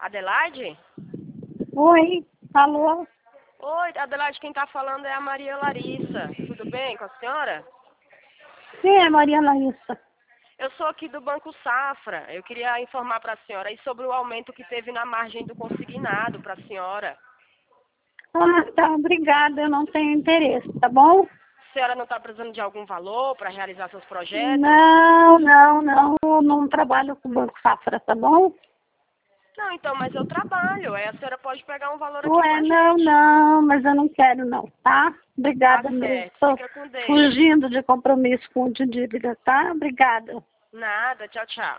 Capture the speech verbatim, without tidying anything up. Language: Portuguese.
Adelaide? Oi, alô? Oi, Adelaide, quem está falando é a Maria Larissa. Tudo bem com a senhora? Quem é Maria Larissa? Eu sou aqui do Banco Safra. Eu queria informar para a senhora aí sobre o aumento que teve na margem do consignado para a senhora. Ah, tá, obrigada, eu não tenho interesse, tá bom? A senhora não está precisando de algum valor para realizar seus projetos? Não, não, não, eu não trabalho com o Banco Safra, tá bom? Não, então, mas eu trabalho. Aí a senhora pode pegar um valor aqui com Ué, a não, gente. não, mas eu não quero não, tá? Obrigada Tá mesmo, certo. tô Fica com Deus. fugindo de compromisso com o de dívida, tá? Obrigada. Nada. Tchau, tchau.